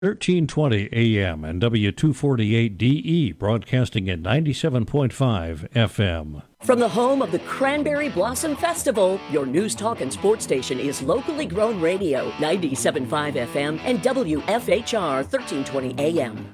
1320 AM and W248DE, broadcasting at 97.5 FM. From the home of the Cranberry Blossom Festival, your news, talk, and sports station is locally grown radio, 97.5 FM and WFHR 1320 AM.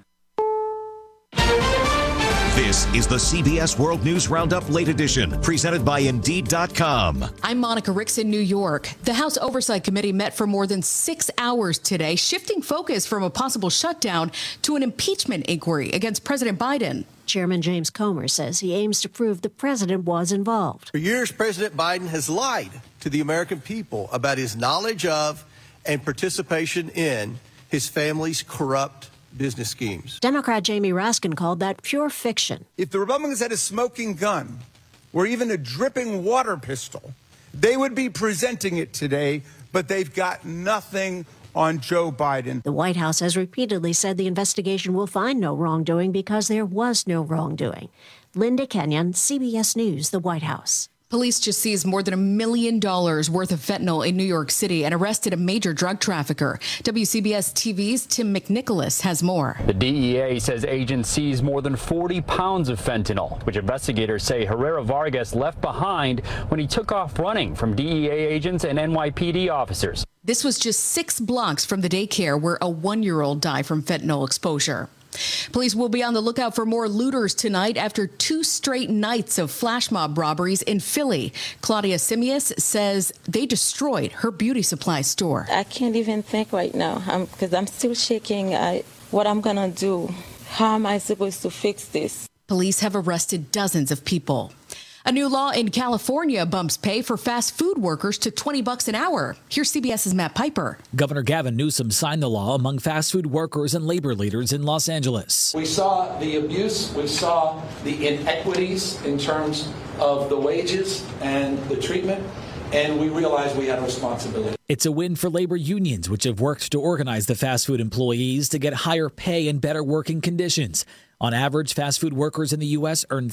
This is the CBS World News Roundup Late Edition, presented by Indeed.com. I'm Monica Ricks in New York. The House Oversight Committee met for more than 6 hours today, shifting focus from a possible shutdown to an impeachment inquiry against President Biden. Chairman James Comer says he aims to prove the president was involved. For years, President Biden has lied to the American people about his knowledge of and participation in his family's corrupt business schemes. Democrat Jamie Raskin called that pure fiction. If the Republicans had a smoking gun or even a dripping water pistol, they would be presenting it today, but they've got nothing on Joe Biden. The White House has repeatedly said the investigation will find no wrongdoing because there was no wrongdoing. Linda Kenyon, CBS News, the White House. Police just seized more than $1 million worth of fentanyl in New York City and arrested a major drug trafficker. WCBS TV's Tim McNicholas has more. The DEA says agents seized more than 40 pounds of fentanyl, which investigators say Herrera Vargas left behind when he took off running from DEA agents and NYPD officers. This was just 6 blocks from the daycare where a 1-year-old died from fentanyl exposure. Police will be on the lookout for more looters tonight after 2 straight nights of flash mob robberies in Philly. Claudia Simius says they destroyed her beauty supply store. I can't even think right now because I'm still shaking what I'm going to do. How am I supposed to fix this? Police have arrested dozens of people. A new law in California bumps pay for fast food workers to $20 an hour. Here's CBS's Matt Piper. Governor Gavin Newsom signed the law among fast food workers and labor leaders in Los Angeles. We saw the abuse. We saw the inequities in terms of the wages and the treatment. And we realized we had a responsibility. It's a win for labor unions, which have worked to organize the fast food employees to get higher pay and better working conditions. On average, fast food workers in the U.S. earn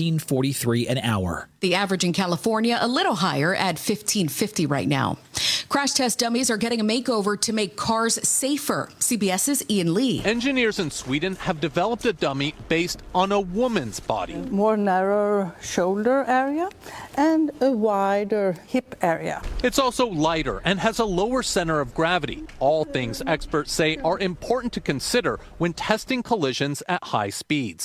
$13.43 an hour. The average in California, a little higher at $15.50 right now. Crash test dummies are getting a makeover to make cars safer. CBS's Ian Lee. Engineers in Sweden have developed a dummy based on a woman's body. More narrow shoulder area and a wider hip area. It's also lighter and has a lower center of gravity. All things experts say are important to consider when testing collisions at high speeds.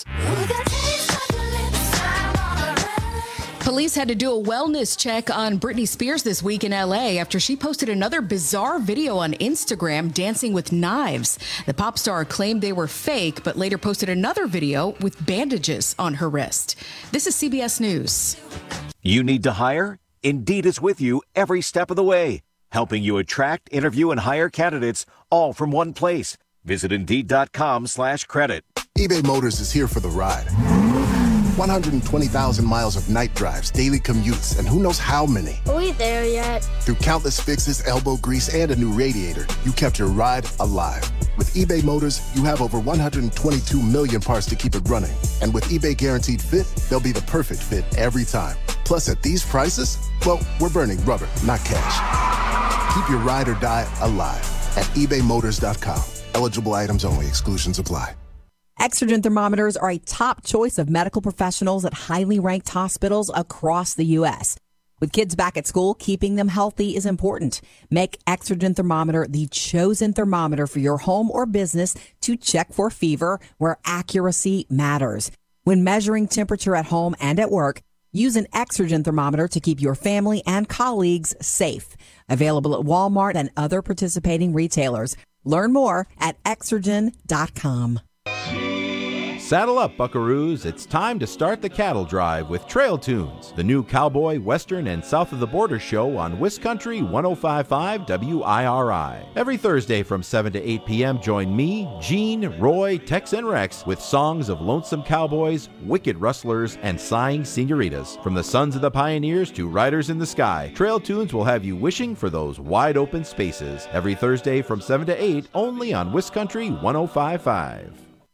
Police had to do a wellness check on Britney Spears this week in L.A. after she posted another bizarre video on Instagram dancing with knives. The pop star claimed they were fake, but later posted another video with bandages on her wrist. This is CBS News. You need to hire? Indeed is with you every step of the way, helping you attract, interview, and hire candidates all from one place. Visit Indeed.com/credit. eBay Motors is here for the ride. 120,000 miles of night drives, daily commutes, and who knows how many. Are we there yet? Through countless fixes, elbow grease, and a new radiator, you kept your ride alive. With eBay Motors, you have over 122 million parts to keep it running. And with eBay Guaranteed Fit, they'll be the perfect fit every time. Plus, at these prices, well, we're burning rubber, not cash. Keep your ride or die alive at ebaymotors.com. Eligible items only. Exclusions apply. Exergen thermometers are a top choice of medical professionals at highly ranked hospitals across the U.S. With kids back at school, keeping them healthy is important. Make Exergen thermometer the chosen thermometer for your home or business to check for fever where accuracy matters. When measuring temperature at home and at work, use an Exergen thermometer to keep your family and colleagues safe. Available at Walmart and other participating retailers. Learn more at Exergen.com. Saddle up, buckaroos. It's time to start the cattle drive with Trail Tunes, the new cowboy, western, and south of the border show on Wiscountry 105.5 WIRI. Every Thursday from 7 to 8 p.m., join me, Gene, Roy, Tex, and Rex with songs of lonesome cowboys, wicked rustlers, and sighing senoritas. From the sons of the pioneers to riders in the sky, Trail Tunes will have you wishing for those wide open spaces. Every Thursday from 7 to 8, only on Wiscountry 105.5.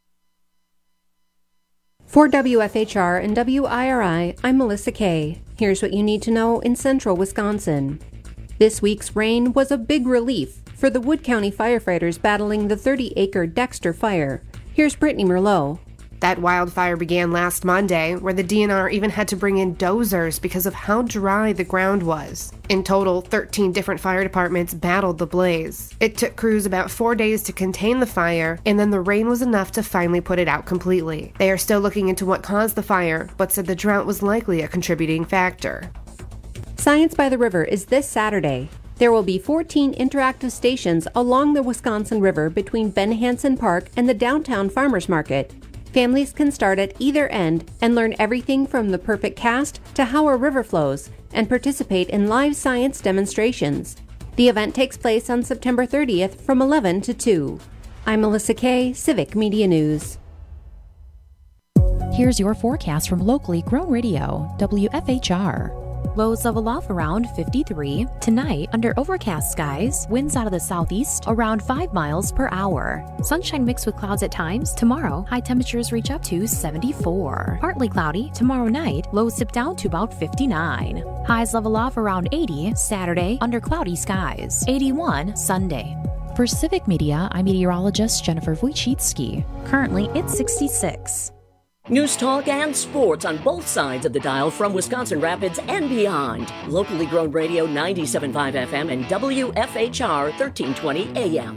For WFHR and WIRI, I'm Melissa Kay. Here's what you need to know in central Wisconsin. This week's rain was a big relief, for the Wood County firefighters battling the 30-acre Dexter fire. Here's Brittany Merlot. That wildfire began last Monday, where the DNR even had to bring in dozers because of how dry the ground was. In total, 13 different fire departments battled the blaze. It took crews about 4 days to contain the fire, and then the rain was enough to finally put it out completely. They are still looking into what caused the fire, but said the drought was likely a contributing factor. Science by the River is this Saturday. There will be 14 interactive stations along the Wisconsin River between Ben Hansen Park and the downtown farmers market. Families can start at either end and learn everything from the perfect cast to how a river flows and participate in live science demonstrations. The event takes place on September 30th from 11 to 2. I'm Melissa Kay, Civic Media News. Here's your forecast from locally grown radio, WFHR. Lows level off around 53. Tonight, under overcast skies, winds out of the southeast around 5 miles per hour. Sunshine mixed with clouds at times. Tomorrow, high temperatures reach up to 74. Partly cloudy. Tomorrow night, lows dip down to about 59. Highs level off around 80. Saturday, under cloudy skies. 81 Sunday. For Civic Media, I'm meteorologist Jennifer Wojcicki. Currently, it's 66. News talk and sports on both sides of the dial from Wisconsin Rapids and beyond. Locally grown radio 97.5 FM and WFHR 1320 AM.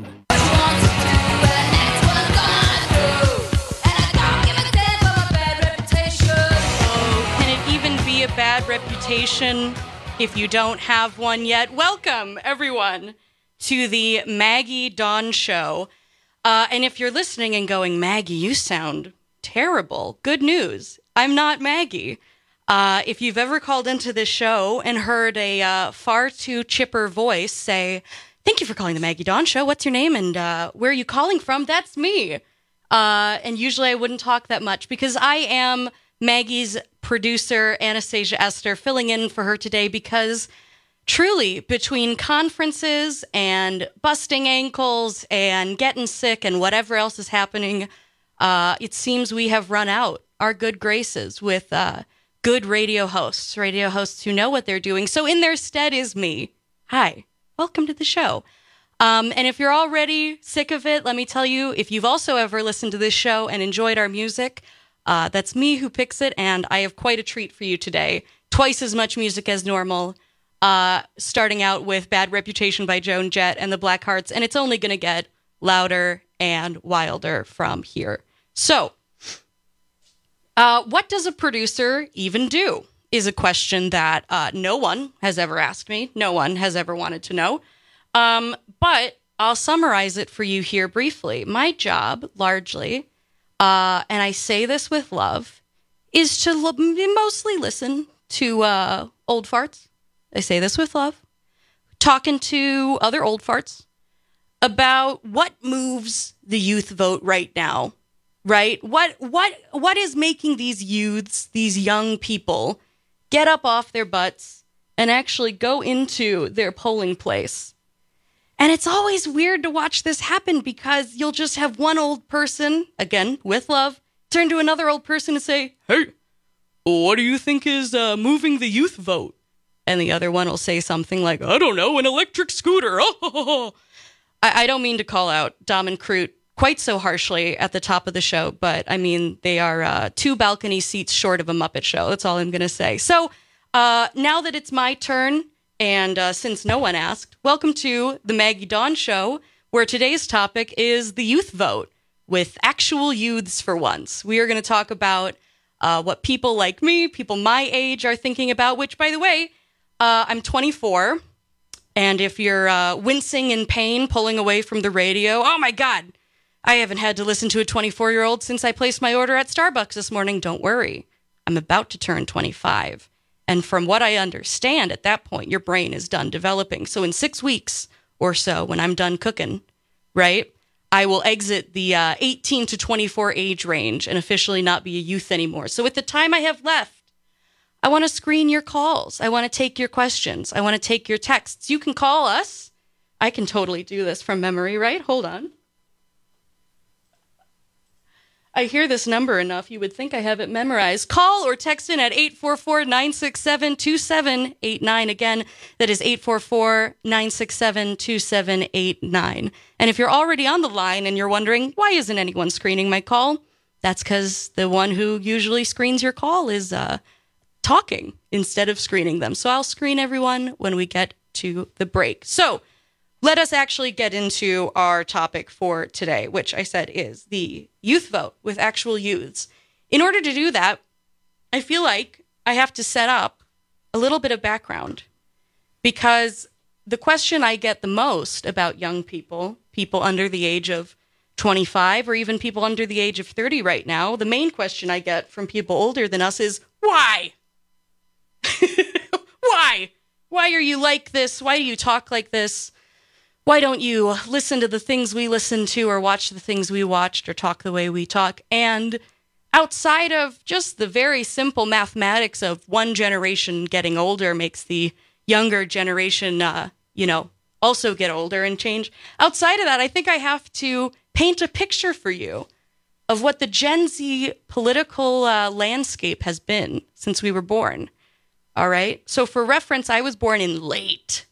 Oh, can it even be a bad reputation if you don't have one yet? Welcome, everyone, to the Maggie Dawn Show. And if you're listening and going, Maggie, you sound terrible. Good news. I'm not Maggie. If you've ever called into this show and heard a far too chipper voice say, thank you for calling the Maggie Dawn Show. What's your name and where are you calling from? That's me. And usually I wouldn't talk that much because I am Maggie's producer, Anastasia Esther, filling in for her today because truly between conferences and busting ankles and getting sick and whatever else is happening, it seems we have run out our good graces with good radio hosts who know what they're doing. So in their stead is me. Hi, welcome to the show. And if you're already sick of it, let me tell you, if you've also ever listened to this show and enjoyed our music, that's me who picks it, and I have quite a treat for you today. Twice as much music as normal, starting out with Bad Reputation by Joan Jett and the Blackhearts, and it's only going to get louder and wilder from here. So, what does a producer even do is a question that no one has ever asked me. No one has ever wanted to know. But I'll summarize it for you here briefly. My job, largely, and I say this with love, is to mostly listen to old farts. I say this with love. Talking to other old farts about what moves the youth vote right now, right? What is making these youths, these young people, get up off their butts and actually go into their polling place? And it's always weird to watch this happen because you'll just have one old person, again, with love, turn to another old person and say, hey, what do you think is moving the youth vote? And the other one will say something like, I don't know, an electric scooter. Oh. I don't mean to call out Dom and Crute quite so harshly at the top of the show, but I mean, they are 2 balcony seats short of a Muppet Show. That's all I'm going to say. So now that it's my turn, and since no one asked, welcome to the Maggie Dawn Show, where today's topic is the youth vote, with actual youths for once. We are going to talk about what people like me, people my age, are thinking about, which, by the way, I'm 24, and if you're wincing in pain, pulling away from the radio, oh my God, I haven't had to listen to a 24-year-old since I placed my order at Starbucks this morning. Don't worry, I'm about to turn 25. And from what I understand, at that point, your brain is done developing. So in 6 weeks or so, when I'm done cooking, right, I will exit the 18 to 24 age range and officially not be a youth anymore. So with the time I have left, I want to screen your calls. I want to take your questions. I want to take your texts. You can call us. I can totally do this from memory, right? Hold on. I hear this number enough, you would think I have it memorized. Call or text in at 844-967-2789. Again, that is 844-967-2789. And if you're already on the line and you're wondering, why isn't anyone screening my call? That's because the one who usually screens your call is talking instead of screening them. So I'll screen everyone when we get to the break. So let us actually get into our topic for today, which I said is the youth vote with actual youths. In order to do that, I feel like I have to set up a little bit of background, because the question I get the most about young people, people under the age of 25 or even people under the age of 30 right now, the main question I get from people older than us is, why? Why? Why are you like this? Why do you talk like this? Why don't you listen to the things we listen to or watch the things we watched or talk the way we talk? And outside of just the very simple mathematics of one generation getting older makes the younger generation, also get older and change. Outside of that, I think I have to paint a picture for you of what the Gen Z political landscape has been since we were born. All right. So for reference, I was born in late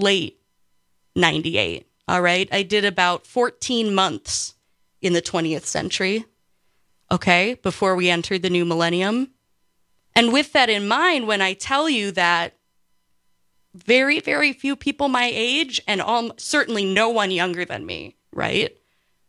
98. All right. I did about 14 months in the 20th century. Okay. Before we entered the new millennium. And with that in mind, when I tell you that very, very few people my age, and certainly no one younger than me, right,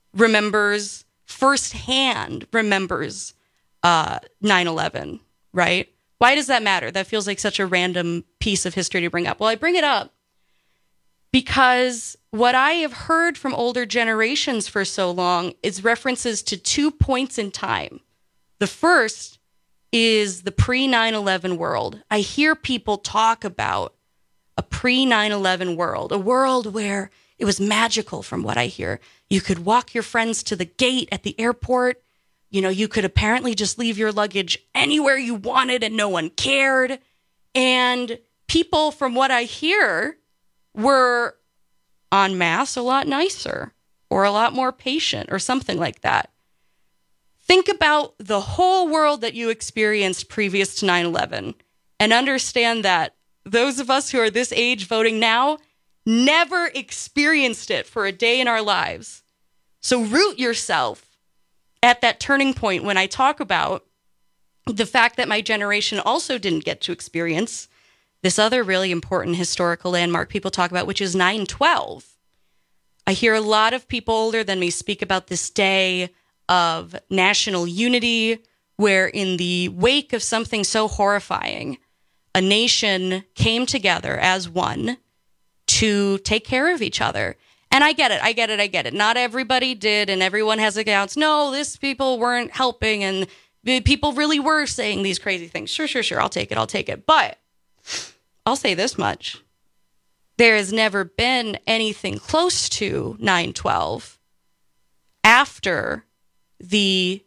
firsthand remembers 9/11, right? Why does that matter? That feels like such a random piece of history to bring up. Well, I bring it up because what I have heard from older generations for so long is references to 2 points in time. The first is the pre-9/11 world. I hear people talk about a pre-9/11 world, a world where it was magical from what I hear. You could walk your friends to the gate at the airport. You could apparently just leave your luggage anywhere you wanted and no one cared. And people, from what I hear, were en masse a lot nicer or a lot more patient or something like that. Think about the whole world that you experienced previous to 9/11 and understand that those of us who are this age voting now never experienced it for a day in our lives. So root yourself at that turning point when I talk about the fact that my generation also didn't get to experience this other really important historical landmark people talk about, which is 9/12. I hear a lot of people older than me speak about this day of national unity, where in the wake of something so horrifying, a nation came together as one to take care of each other. And I get it. Not everybody did, and everyone has accounts. No, these people weren't helping, and people really were saying these crazy things. Sure. I'll take it. But I'll say this much. There has never been anything close to 9/12 after the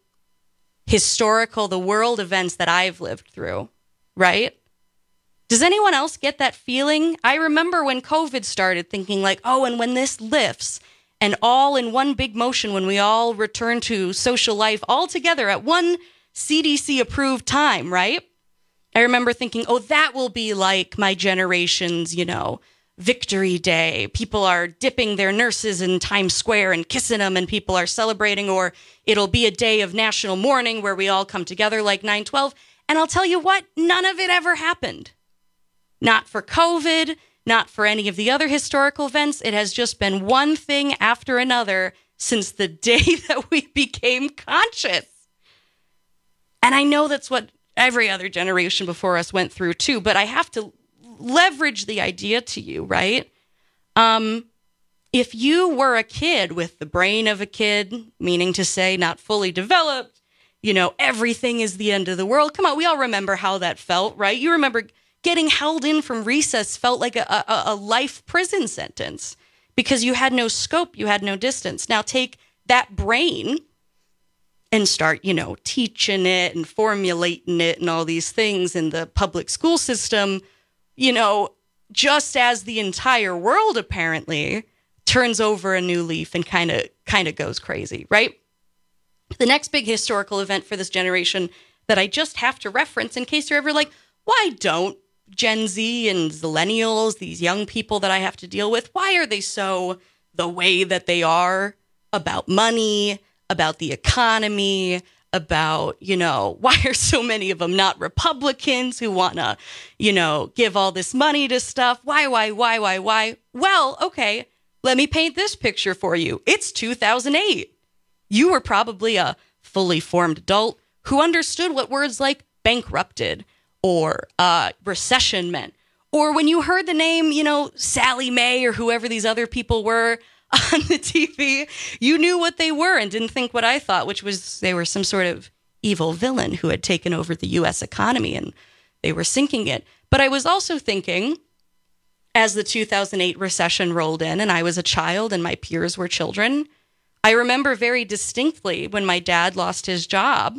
world events that I've lived through, right? Does anyone else get that feeling? I remember when COVID started thinking like, and when this lifts and all in one big motion, when we all return to social life all together at one CDC approved time, right? I remember thinking, that will be like my generation's, victory day. People are dipping their nurses in Times Square and kissing them, and people are celebrating, or it'll be a day of national mourning where we all come together like 9/12. And I'll tell you what, none of it ever happened. Not for COVID, not for any of the other historical events. It has just been one thing after another since the day that we became conscious. And I know that's what every other generation before us went through too, but I have to leverage the idea to you, right? If you were a kid with the brain of a kid, meaning to say not fully developed, everything is the end of the world. Come on, we all remember how that felt, right? You remember getting held in from recess felt like a life prison sentence because you had no scope, you had no distance. Now take that brain and start, teaching it and formulating it and all these things in the public school system, just as the entire world apparently turns over a new leaf and kind of goes crazy, right? The next big historical event for this generation that I just have to reference in case you're ever like, why don't Gen Z and Zillennials, these young people that I have to deal with, why are they so the way that they are about money, about the economy, about, why are so many of them not Republicans who want to, give all this money to stuff? Why? Well, okay, let me paint this picture for you. It's 2008. You were probably a fully formed adult who understood what words like bankrupted or recession meant. Or when you heard the name, Sally Mae or whoever these other people were on the TV, you knew what they were and didn't think what I thought, which was they were some sort of evil villain who had taken over the U.S. economy and they were sinking it. But I was also thinking, as the 2008 recession rolled in and I was a child and my peers were children, I remember very distinctly when my dad lost his job,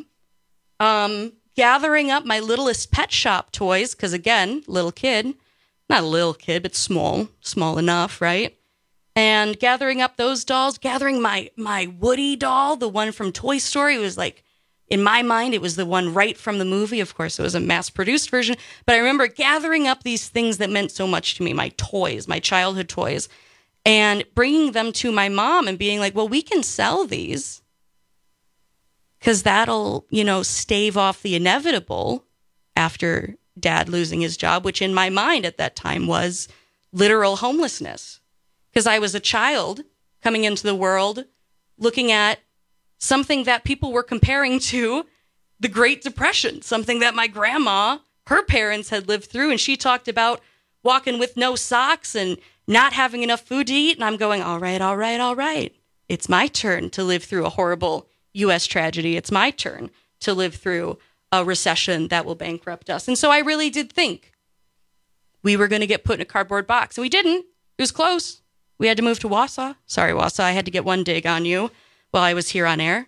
gathering up my littlest pet shop toys, because again, little kid, not a little kid, but small enough, right? And gathering up those dolls, gathering my Woody doll, the one from Toy Story. It was like, in my mind, it was the one right from the movie. Of course, it was a mass-produced version. But I remember gathering up these things that meant so much to me, my toys, my childhood toys, and bringing them to my mom and being like, well, we can sell these because that'll, stave off the inevitable after Dad losing his job, which in my mind at that time was literal homelessness. Because I was a child coming into the world looking at something that people were comparing to the Great Depression, something that my grandma, her parents had lived through. And she talked about walking with no socks and not having enough food to eat. And I'm going, all right. It's my turn to live through a horrible U.S. tragedy. It's my turn to live through a recession that will bankrupt us. And so I really did think we were going to get put in a cardboard box. And we didn't. It was close. We had to move to Wausau. Sorry, Wausau. I had to get one dig on you while I was here on air.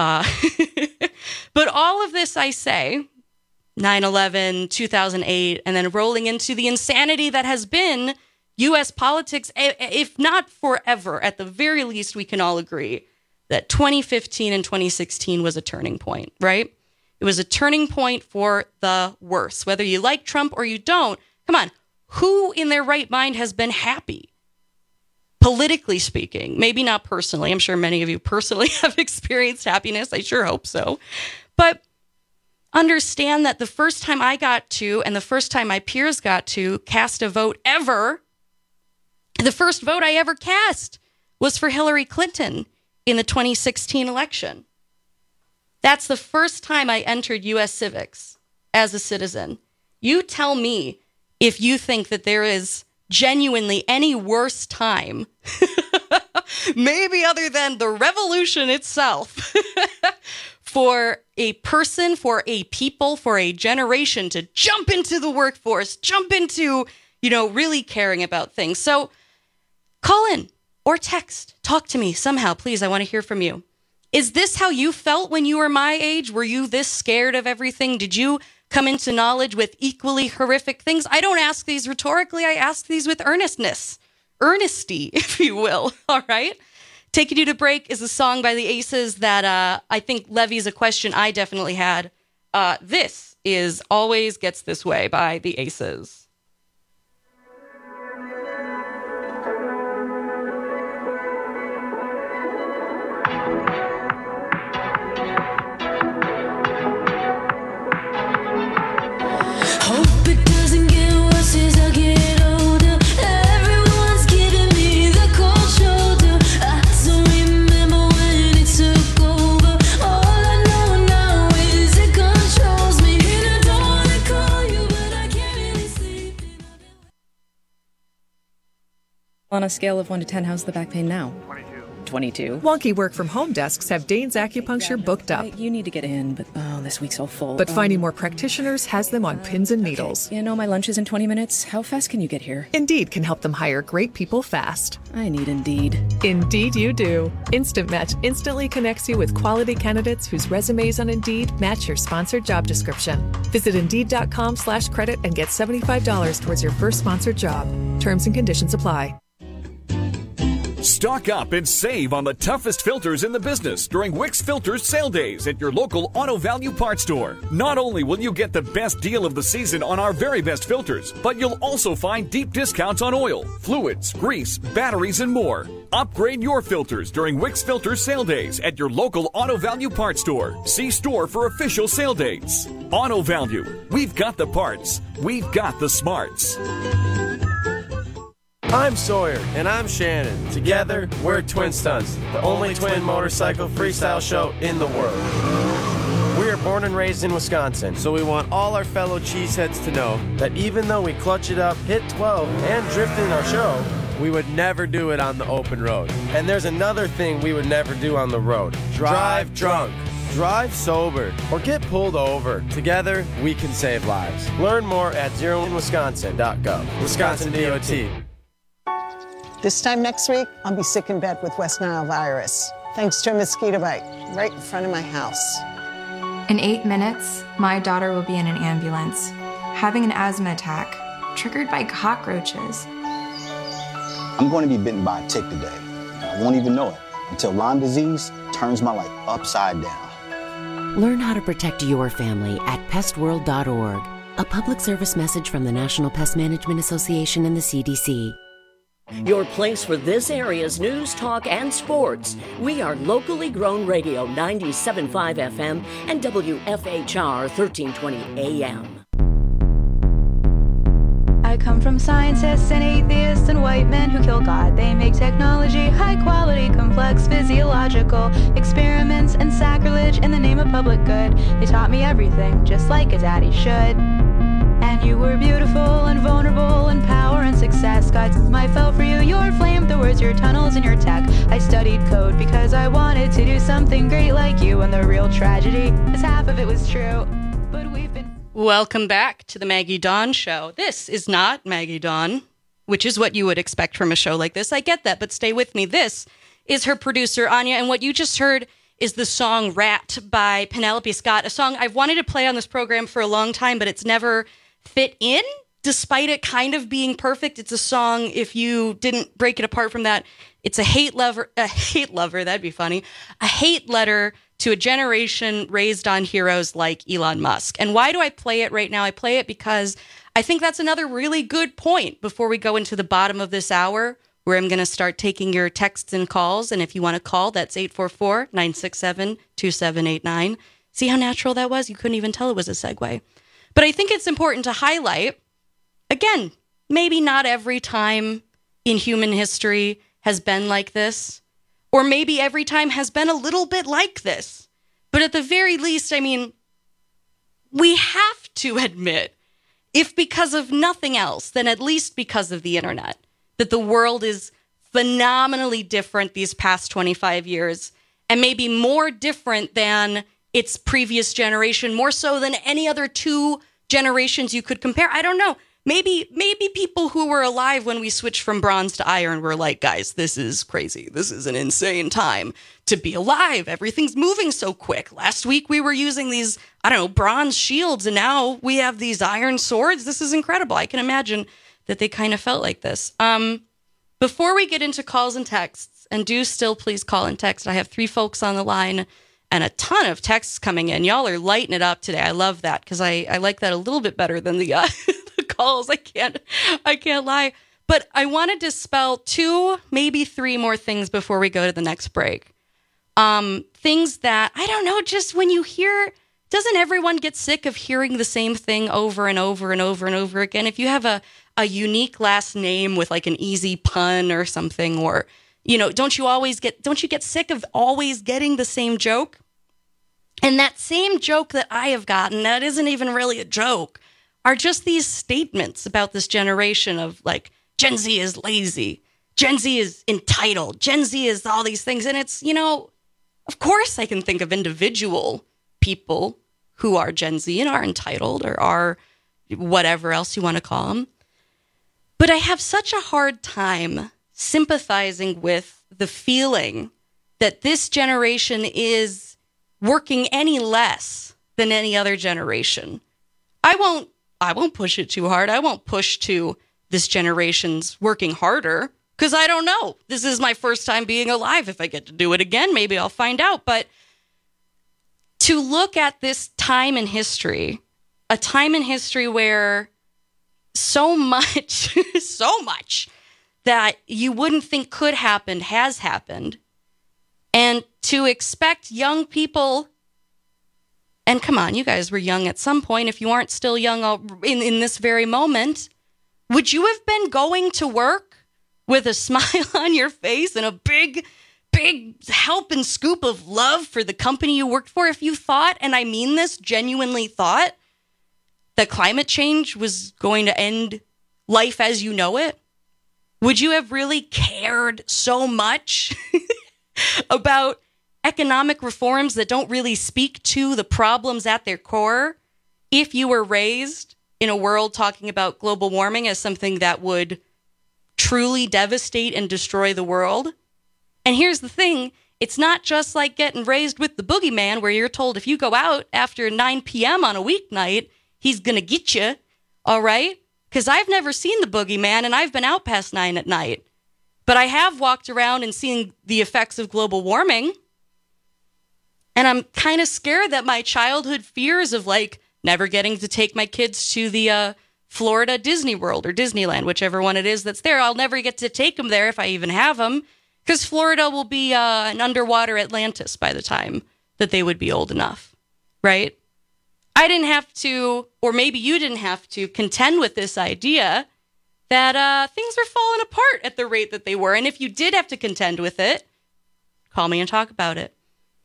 But all of this, I say, 9/11, 2008, and then rolling into the insanity that has been U.S. politics, if not forever, at the very least, we can all agree that 2015 and 2016 was a turning point, right? It was a turning point for the worse. Whether you like Trump or you don't, come on, who in their right mind has been happy? Politically speaking, maybe not personally. I'm sure many of you personally have experienced happiness. I sure hope so. But understand that the first time I got to, and the first time my peers got to cast a vote ever, the first vote I ever cast was for Hillary Clinton in the 2016 election. That's the first time I entered U.S. civics as a citizen. You tell me if you think that there is genuinely any worse time, maybe other than the revolution itself, for a person, for a people, for a generation to jump into the workforce, jump into, really caring about things. So call in or text, talk to me somehow, please. I want to hear from you. Is this how you felt when you were my age? Were you this scared of everything? Did you come into knowledge with equally horrific things? I don't ask these rhetorically. I ask these with earnesty, if you will. All right. Taking You to Break is a song by the Aces that I think levies a question I definitely had. This is Always Gets This Way by the Aces. On a scale of 1 to 10, how's the back pain now? 22. Wonky work from home desks have Dane's Acupuncture booked up. You need to get in, but this week's all full. But finding more practitioners has them on pins and needles. Okay. My lunch is in 20 minutes. How fast can you get here? Indeed can help them hire great people fast. I need Indeed. Indeed you do. Instant Match instantly connects you with quality candidates whose resumes on Indeed match your sponsored job description. Visit Indeed.com/credit and get $75 towards your first sponsored job. Terms and conditions apply. Stock up and save on the toughest filters in the business during Wix Filters sale days at your local Auto Value Parts store. Not only will you get the best deal of the season on our very best filters, but you'll also find deep discounts on oil, fluids, grease, batteries, and more. Upgrade your filters during Wix Filters sale days at your local Auto Value Parts store. See store for official sale dates. Auto Value. We've got the parts. We've got the smarts. I'm Sawyer. And I'm Shannon. Together, we're Twin Stunts, the only twin motorcycle freestyle show in the world. We are born and raised in Wisconsin, so we want all our fellow cheeseheads to know that even though we clutch it up, hit 12, and drift in our show, we would never do it on the open road. And there's another thing we would never do on the road. Drive drunk. Drive sober or get pulled over. Together, we can save lives. Learn more at zeroinwisconsin.gov. Wisconsin DOT. This time next week, I'll be sick in bed with West Nile virus, thanks to a mosquito bite right in front of my house. In 8 minutes, my daughter will be in an ambulance, having an asthma attack, triggered by cockroaches. I'm going to be bitten by a tick today. I won't even know it until Lyme disease turns my life upside down. Learn how to protect your family at pestworld.org. A public service message from the National Pest Management Association and the CDC. Your place for this area's news, talk, and sports. We are locally grown radio 97.5 FM and WFHR 1320 AM. I come from scientists and atheists and white men who kill God. They make technology high quality, complex, physiological experiments and sacrilege in the name of public good. They taught me everything, just like a daddy should. And you were beautiful and vulnerable and power and success. God, I fell for you, your flamethrowers, your tunnels, and your tech. I studied code because I wanted to do something great like you. And the real tragedy is half of it was true. But we've been... Welcome back to the Maggie Dawn Show. This is not Maggie Dawn, which is what you would expect from a show like this. I get that, but stay with me. This is her producer, Anya, and what you just heard is the song Rat by Penelope Scott, a song I've wanted to play on this program for a long time, but it's never fit in, despite it kind of being perfect. It's a song, if you didn't break it apart from that, it's a hate lover, that'd be funny, a hate letter to a generation raised on heroes like Elon Musk. And why do I play it right now? I play it because I think that's another really good point before we go into the bottom of this hour, where I'm going to start taking your texts and calls. And if you want to call, that's 844-967-2789. See how natural that was? You couldn't even tell it was a segue. But I think it's important to highlight, again, maybe not every time in human history has been like this, or maybe every time has been a little bit like this. But at the very least, I mean, we have to admit, if because of nothing else, then at least because of the internet, that the world is phenomenally different these past 25 years, and maybe more different than its previous generation, more so than any other two generations you could compare. I don't know. Maybe people who were alive when we switched from bronze to iron were like, guys, this is crazy. This is an insane time to be alive. Everything's moving so quick. Last week we were using these, bronze shields, and now we have these iron swords. This is incredible. I can imagine that they kind of felt like this. Before we get into calls and texts, and do still please call and text, I have 3 folks on the line and a ton of texts coming in. Y'all are lighting it up today. I love that because I like that a little bit better than the the calls. I can't lie. But I want to dispel 2, maybe 3 more things before we go to the next break. Things that, I don't know, just when you hear, doesn't everyone get sick of hearing the same thing over and over and over and over again? If you have a unique last name with like an easy pun or something, or don't you get sick of always getting the same joke? And that same joke that I have gotten, that isn't even really a joke, are just these statements about this generation of like, Gen Z is lazy, Gen Z is entitled, Gen Z is all these things. And it's, of course I can think of individual people who are Gen Z and are entitled or are whatever else you want to call them. But I have such a hard time sympathizing with the feeling that this generation is working any less than any other generation. I won't push it too hard. I won't push to this generation's working harder because I don't know. This is my first time being alive. If I get to do it again, maybe I'll find out. But to look at this time in history, a time in history where so much that you wouldn't think could happen has happened, and to expect young people, and come on, you guys were young at some point. If you aren't still young in this very moment, would you have been going to work with a smile on your face and a big help and scoop of love for the company you worked for if you thought, and I mean this, genuinely thought, that climate change was going to end life as you know it? Would you have really cared so much about economic reforms that don't really speak to the problems at their core if you were raised in a world talking about global warming as something that would truly devastate and destroy the world? And here's the thing, it's not just like getting raised with the boogeyman where you're told if you go out after 9 p.m. on a weeknight, he's going to get you, all right? Because I've never seen the boogeyman and I've been out past 9 at night. But I have walked around and seen the effects of global warming. And I'm kind of scared that my childhood fears of like never getting to take my kids to the Florida Disney World or Disneyland, whichever one it is that's there, I'll never get to take them there if I even have them, because Florida will be an underwater Atlantis by the time that they would be old enough, right? I didn't have to, or maybe you didn't have to, contend with this idea that things were falling apart at the rate that they were. And if you did have to contend with it, call me and talk about it.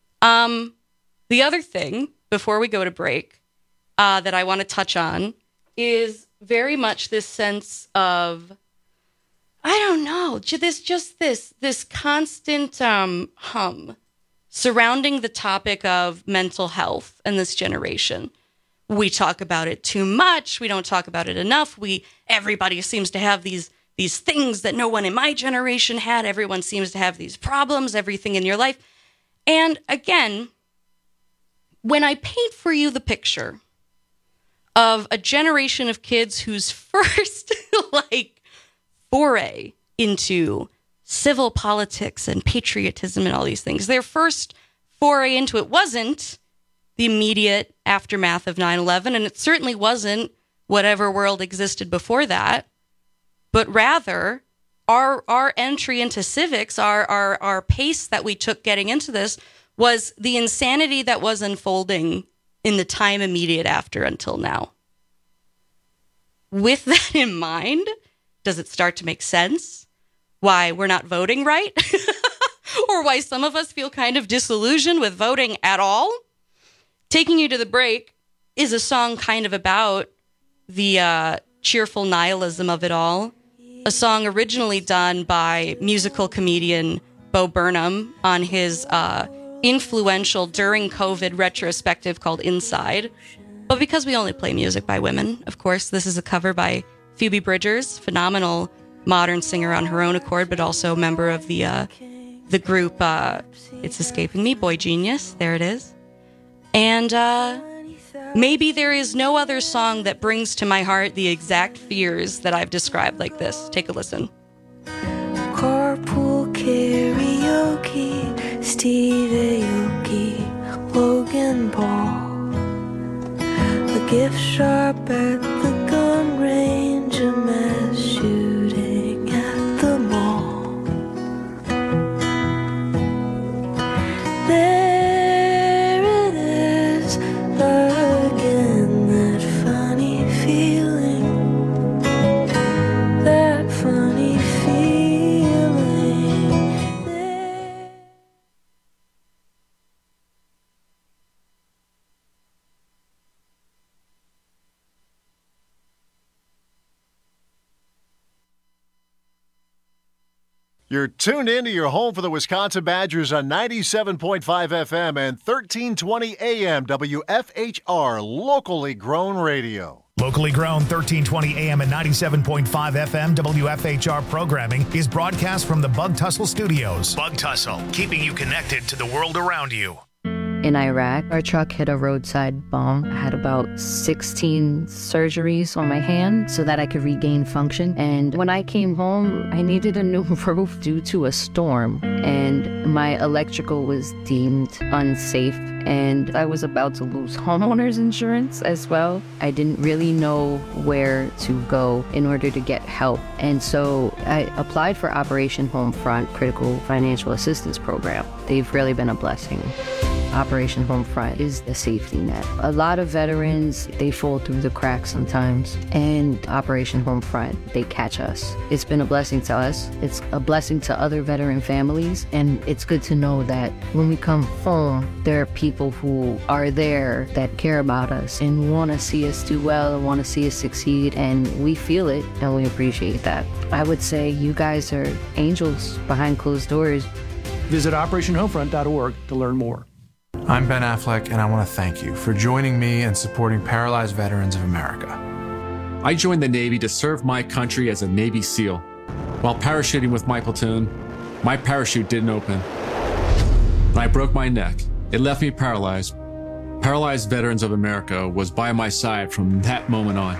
The other thing, before we go to break, that I want to touch on is very much this sense of, I don't know, this constant hum surrounding the topic of mental health in this generation. We talk about it too much. We don't talk about it enough. Everybody seems to have these things that no one in my generation had. Everyone seems to have these problems, everything in your life. And again, when I paint for you the picture of a generation of kids whose first foray into civil politics and patriotism and all these things, their first foray into it wasn't the immediate aftermath of 9/11, and it certainly wasn't whatever world existed before that, but rather our entry into civics, our pace that we took getting into this was the insanity that was unfolding in the time immediate after until now. With that in mind, does it start to make sense why we're not voting right? Or why some of us feel kind of disillusioned with voting at all? Taking You to the Break is a song kind of about the cheerful nihilism of it all. A song originally done by musical comedian Bo Burnham on his influential during COVID retrospective called Inside. But because we only play music by women, of course, this is a cover by Phoebe Bridgers, phenomenal modern singer on her own accord, but also a member of the group, it's escaping me, Boy Genius. There it is. And maybe there is no other song that brings to my heart the exact fears that I've described like this. Take a listen. Carpool karaoke, Steve Aoki, Logan Paul. A gift shop at the gun range, a mass shooting at the mall. There it is again, that funny feeling, that funny feeling. You're tuned in to your home for the Wisconsin Badgers on 97.5 FM and 1320 AM WFHR, locally grown radio. Locally grown 1320 AM and 97.5 FM WFHR programming is broadcast from the Bug Tussle Studios. Bug Tussle, keeping you connected to the world around you. in Iraq. Our truck hit a roadside bomb. I had about 16 surgeries on my hand so that I could regain function. And when I came home, I needed a new roof due to a storm. And my electrical was deemed unsafe. And I was about to lose homeowners insurance as well. I didn't really know where to go in order to get help. And so I applied for Operation Homefront Critical Financial Assistance Program. They've really been a blessing. Operation Homefront is the safety net. A lot of veterans, they fall through the cracks sometimes, and Operation Homefront, they catch us. It's been a blessing to us. It's a blessing to other veteran families, and it's good to know that when we come home, there are people who are there that care about us and want to see us do well and want to see us succeed, and we feel it, and we appreciate that. I would say you guys are angels behind closed doors. Visit OperationHomefront.org to learn more. I'm Ben Affleck, and I want to thank you for joining me and supporting Paralyzed Veterans of America. I joined the Navy to serve my country as a Navy SEAL. While parachuting with my platoon, my parachute didn't open. And I broke my neck. It left me paralyzed. Paralyzed Veterans of America was by my side from that moment on.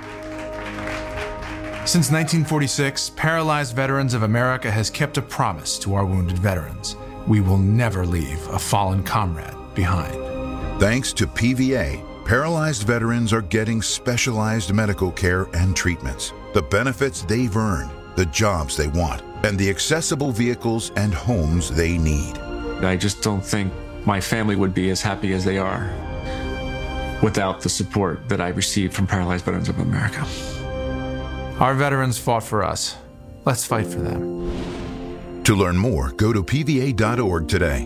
Since 1946, Paralyzed Veterans of America has kept a promise to our wounded veterans. We will never leave a fallen comrade behind. Thanks to PVA, paralyzed veterans are getting specialized medical care and treatments, the benefits they've earned, the jobs they want, and the accessible vehicles and homes they need. I just don't think my family would be as happy as they are without the support that I received from Paralyzed Veterans of America. Our veterans fought for us. Let's fight for them. To learn more, go to pva.org today.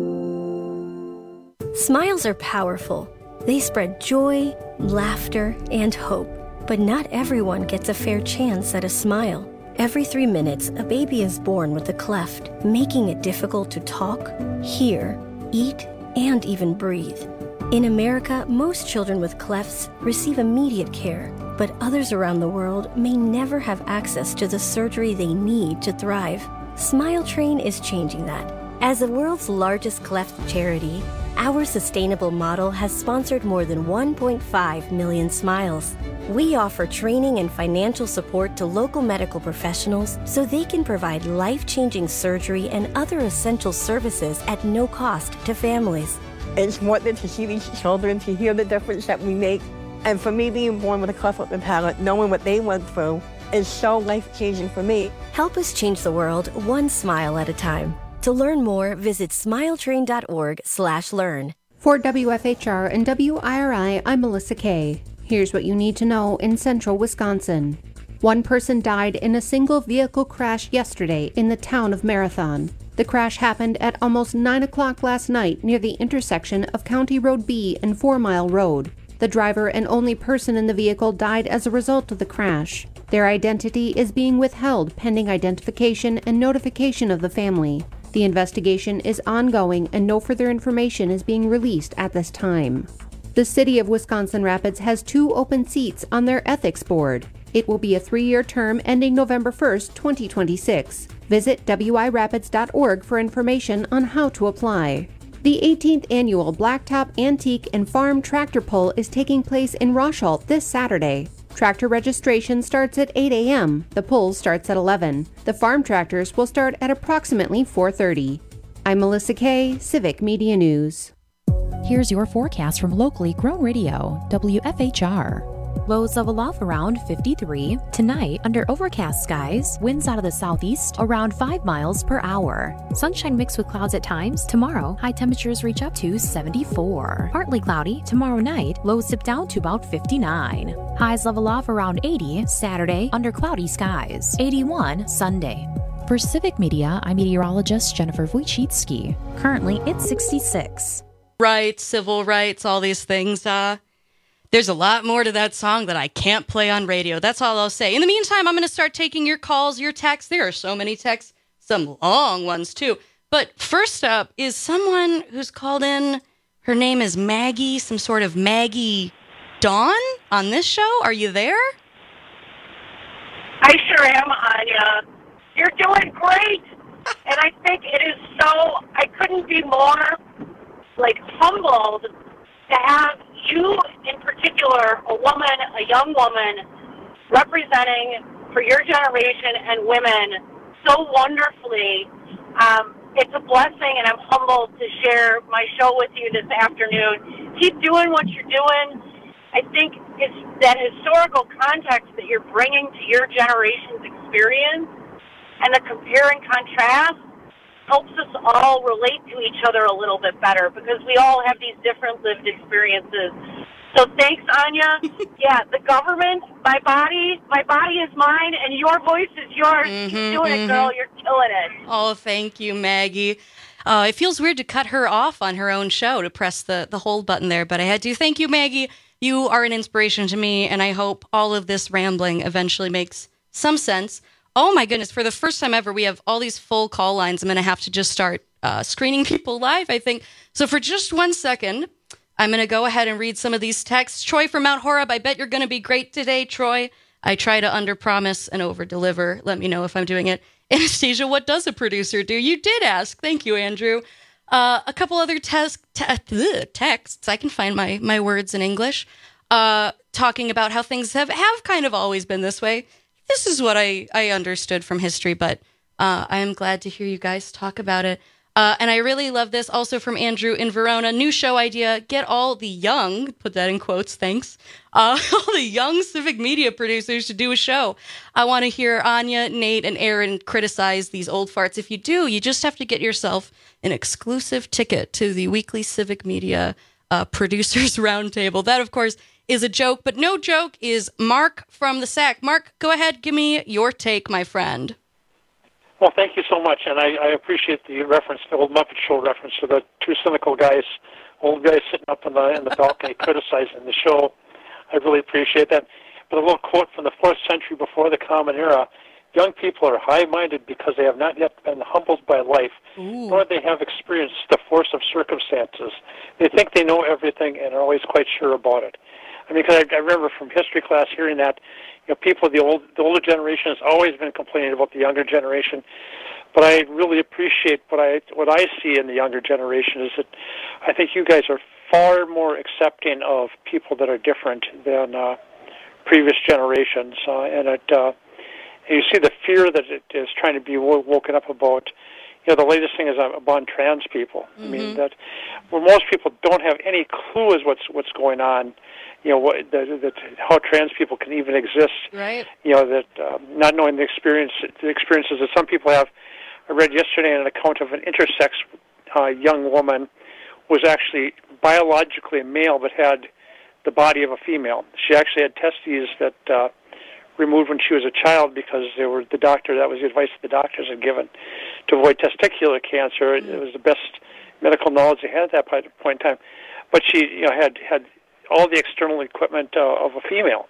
Smiles are powerful. They spread joy, laughter, and hope. But not everyone gets a fair chance at a smile. Every 3 minutes, a baby is born with a cleft, making it difficult to talk, hear, eat, and even breathe. In America, most children with clefts receive immediate care, but others around the world may never have access to the surgery they need to thrive. Smile Train is changing that. As the world's largest cleft charity, our sustainable model has sponsored more than 1.5 million smiles. We offer training and financial support to local medical professionals so they can provide life-changing surgery and other essential services at no cost to families. It's worth it to see these children, to hear the difference that we make. And for me, being born with a cleft lip and palate, knowing what they went through, is so life-changing for me. Help us change the world one smile at a time. To learn more, visit smiletrain.org/learn. For WFHR and WIRI, I'm Melissa Kay. Here's what you need to know in central Wisconsin. One person died in a single vehicle crash yesterday in the town of Marathon. The crash happened at almost 9 o'clock last night near the intersection of County Road B and 4 Mile Road. The driver and only person in the vehicle died as a result of the crash. Their identity is being withheld pending identification and notification of the family. The investigation is ongoing and no further information is being released at this time. The City of Wisconsin Rapids has 2 open seats on their ethics board. It will be a 3-year term ending November 1st, 2026. Visit wirapids.org for information on how to apply. The 18th annual Blacktop Antique and Farm Tractor Pull is taking place in Rosholt this Saturday. Tractor registration starts at 8 a.m. The pull starts at 11. The farm tractors will start at approximately 4:30. I'm Melissa Kay, Civic Media News. Here's your forecast from locally grown radio, WFHR. Lows level off around 53. Tonight, under overcast skies, winds out of the southeast around 5 miles per hour. Sunshine mixed with clouds at times. Tomorrow, high temperatures reach up to 74. Partly cloudy. Tomorrow night, lows dip down to about 59. Highs level off around 80. Saturday, under cloudy skies. 81 Sunday. For Civic Media, I'm meteorologist Jennifer Wojcicki. Currently, it's 66. Rights, civil rights, all these things. There's a lot more to that song that I can't play on radio. That's all I'll say. In the meantime, I'm going to start taking your calls, your texts. There are so many texts, some long ones too. But first up is someone who's called in. Her name is Maggie, some sort of Maggie Dawn on this show. Are you there? I sure am, Anya. You're doing great. And I think it is so, I couldn't be more humbled to have you in particular, a young woman, representing for your generation and women so wonderfully. It's a blessing, and I'm humbled to share my show with you this afternoon. Keep doing what you're doing. I think it's that historical context that you're bringing to your generation's experience, and the compare and contrast helps us all relate to each other a little bit better, because we all have these different lived experiences. So thanks, Anya. Yeah, the government, my body is mine, and your voice is yours. Keep doing it, girl. You're killing it. Oh, thank you, Maggie. It feels weird to cut her off on her own show to press the hold button there, but I had to. Thank you, Maggie. You are an inspiration to me, and I hope all of this rambling eventually makes some sense. Oh, my goodness. For the first time ever, we have all these full call lines. I'm going to have to just start screening people live, I think. So for just 1 second, I'm going to go ahead and read some of these texts. Troy from Mount Horeb, I bet you're going to be great today, Troy. I try to under-promise and over-deliver. Let me know if I'm doing it. Anastasia, what does a producer do? You did ask. Thank you, Andrew. A couple other texts. I can find my words in English. Talking about how things have kind of always been this way. This is what I understood from history, but I am glad to hear you guys talk about it. And I really love this also from Andrew in Verona. New show idea. Get all the young, put that in quotes, thanks, all the young civic media producers to do a show. I want to hear Anya, Nate, and Aaron criticize these old farts. If you do, you just have to get yourself an exclusive ticket to the weekly civic media producers roundtable. That, of course, is a joke, but no joke is Mark from the SAC. Mark, go ahead. Give me your take, my friend. Well, thank you so much, and I appreciate the reference, the old Muppet Show reference to the two cynical guys, old guys sitting up in the balcony criticizing the show. I really appreciate that. But a little quote from the 4th century before the Common Era: young people are high-minded because they have not yet been humbled by life, nor they have experienced the force of circumstances. They think they know everything and are always quite sure about it. I mean, because I remember from history class hearing that, people, the older generation has always been complaining about the younger generation. But I really appreciate what I see in the younger generation is that I think you guys are far more accepting of people that are different than previous generations, and you see the fear that it is trying to be woken up about. The latest thing is about trans people. I mean, that where most people don't have any clue as what's going on. How trans people can even exist. Right. Not knowing the experiences that some people have. I read yesterday an account of an intersex young woman who was actually biologically a male but had the body of a female. She actually had testes that removed when she was a child because that was the advice the doctors had given to avoid testicular cancer. It was the best medical knowledge they had at that point in time. But she had all the external equipment of a female,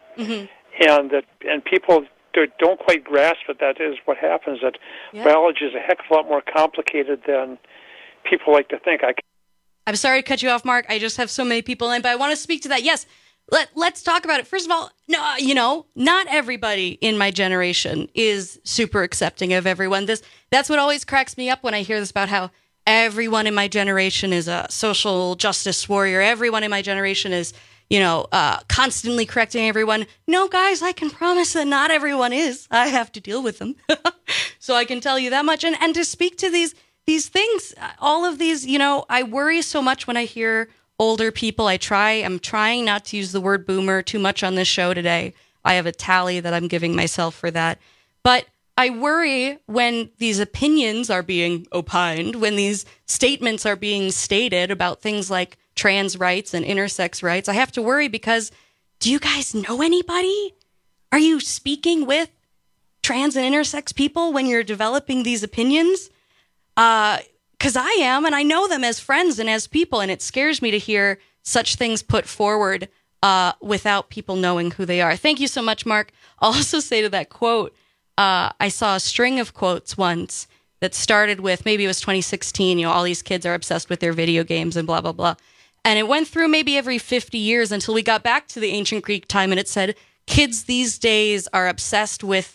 and people don't quite grasp that is what happens. That biology is a heck of a lot more complicated than people like to think. I'm sorry to cut you off, Mark. I just have so many people in, but I want to speak to that. Yes, let's talk about it. First of all, no, not everybody in my generation is super accepting of everyone. That's what always cracks me up when I hear this about how everyone in my generation is a social justice warrior. Everyone in my generation is, constantly correcting everyone. No, guys, I can promise that not everyone is. I have to deal with them. So I can tell you that much. And to speak to these things, all of these, I worry so much when I hear older people. I'm trying not to use the word boomer too much on this show today. I have a tally that I'm giving myself for that. But I worry when these opinions are being opined, when these statements are being stated about things like trans rights and intersex rights. I have to worry because, do you guys know anybody? Are you speaking with trans and intersex people when you're developing these opinions? Because I am, and I know them as friends and as people, and it scares me to hear such things put forward without people knowing who they are. Thank you so much, Mark. I'll also say to that quote, I saw a string of quotes once that started with, maybe it was 2016, all these kids are obsessed with their video games and blah, blah, blah. And it went through maybe every 50 years until we got back to the ancient Greek time, and it said, kids these days are obsessed with,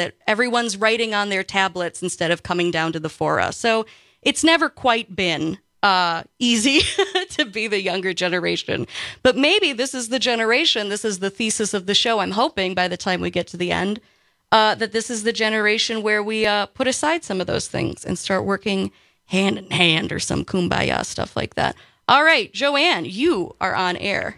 everyone's writing on their tablets instead of coming down to the fora. So it's never quite been easy to be the younger generation. But maybe this is the generation, this is the thesis of the show, I'm hoping by the time we get to the end, that this is the generation where we put aside some of those things and start working hand in hand or some kumbaya stuff like that. All right, Joanne, you are on air.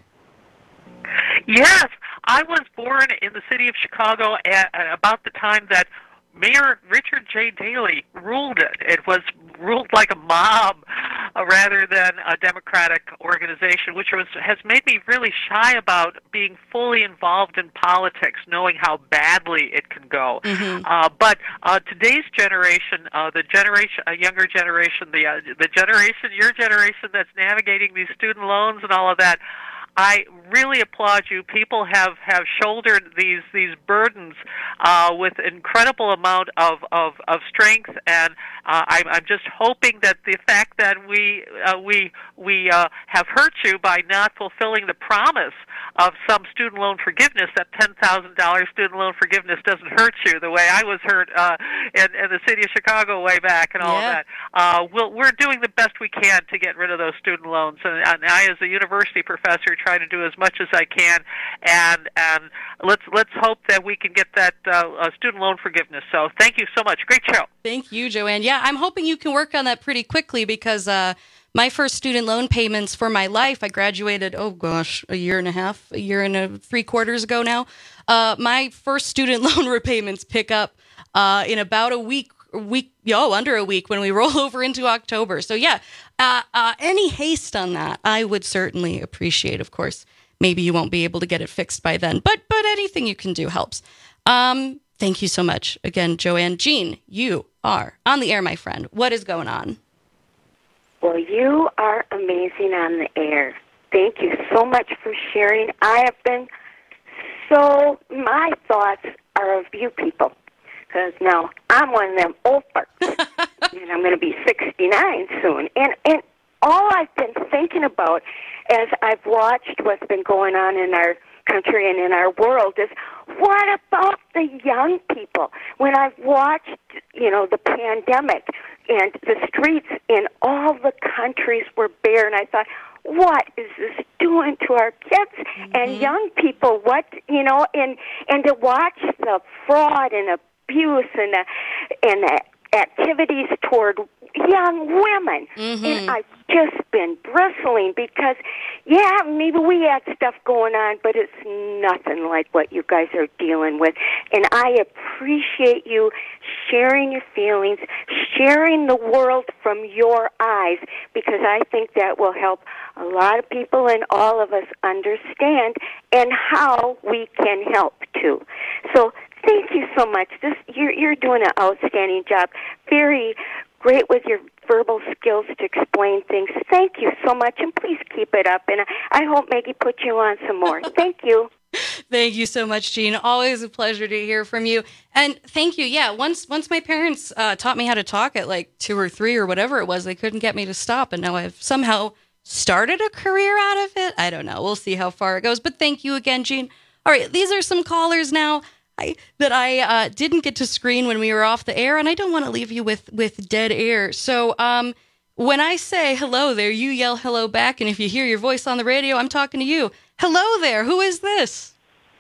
Yes, I was born in the city of Chicago at about the time that Mayor Richard J. Daley ruled it. It was ruled like a mob rather than a democratic organization, which has made me really shy about being fully involved in politics, knowing how badly it can go. But today's generation, a younger generation, the generation, your generation that's navigating these student loans and all of that, I really applaud you. People have shouldered these burdens with incredible amount of strength, and I'm just hoping that the fact that we have hurt you by not fulfilling the promise of some student loan forgiveness, that $10,000 student loan forgiveness doesn't hurt you the way I was hurt in the city of Chicago way back and all of that. We're doing the best we can to get rid of those student loans, and I, as a university professor, try to do as much as I can, and let's hope that we can get that student loan forgiveness. So thank you so much. Great show. Thank you, Joanne. Yeah, I'm hoping you can work on that pretty quickly because my first student loan payments for my life, I graduated, a year and 3/4 ago now. My first student loan repayments pick up in about under a week when we roll over into October. So yeah, any haste on that, I would certainly appreciate. Of course, maybe you won't be able to get it fixed by then, but anything you can do helps. Thank you so much again, Joanne. Jean, you are on the air, my friend. What is going on? Well, you are amazing on the air. Thank you so much for sharing. My thoughts are of you people. Because now I'm one of them old farts, and I'm going to be 69 soon. And all I've been thinking about as I've watched what's been going on in our country and in our world is, what about the young people? When I've watched, the pandemic and the streets in all the countries were bare, and I thought, what is this doing to our kids and young people? And to watch the fraud and abuse and the activities toward young women. And I've just been bristling because, maybe we had stuff going on, but it's nothing like what you guys are dealing with. And I appreciate you sharing your feelings, sharing the world from your eyes, because I think that will help a lot of people and all of us understand and how we can help too. So thank you so much. You're doing an outstanding job. Very great with your verbal skills to explain things. Thank you so much, and please keep it up. And I hope Maggie put you on some more. Thank you. Thank you so much, Jean. Always a pleasure to hear from you. And thank you. Yeah, once my parents taught me how to talk at like 2 or 3 or whatever it was, they couldn't get me to stop. And now I've somehow started a career out of it. I don't know. We'll see how far it goes. But thank you again, Jean. All right, these are some callers now that I didn't get to screen when we were off the air, and I don't want to leave you with dead air. So when I say hello there, you yell hello back, and if you hear your voice on the radio, I'm talking to you. Hello there. Who is this?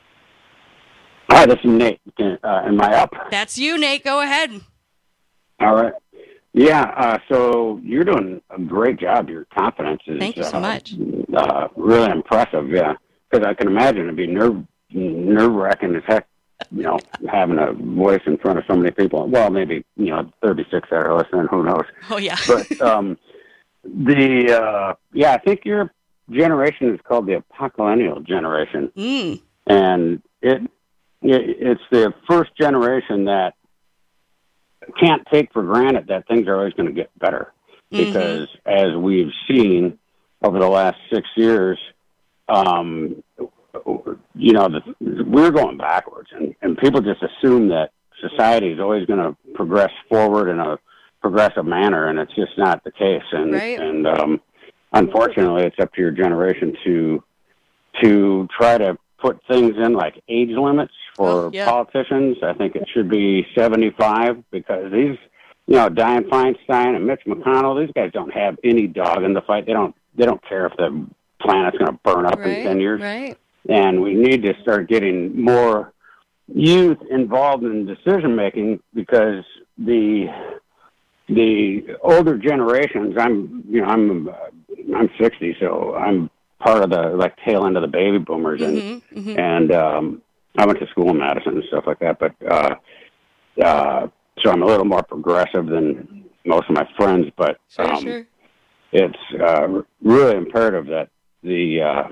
Hi, this is Nate. Am I up? That's you, Nate. Go ahead. All right. Yeah, so you're doing a great job. Your confidence is Thank you so much. Really impressive, yeah. Because I can imagine it'd be nerve-wracking as heck, having a voice in front of so many people. Well, maybe, 36 that are listening, who knows. Oh, yeah. But I think your generation is called the apocalyptic generation. And it's the first generation that can't take for granted that things are always going to get better. Because as we've seen over the last 6 years, we're going backwards, and people just assume that society is always going to progress forward in a progressive manner, and it's just not the case. And unfortunately, it's up to your generation to try to put things in like age limits for politicians. I think it should be 75, because these Dianne Feinstein and Mitch McConnell, these guys don't have any dog in the fight. They don't care if the planet's going to burn up in 10 years. Right. And we need to start getting more youth involved in decision making, because the older generations, I'm 60, so I'm part of the tail end of the baby boomers, and I went to school in Madison and stuff like that, but so I'm a little more progressive than most of my friends, but it's really imperative that the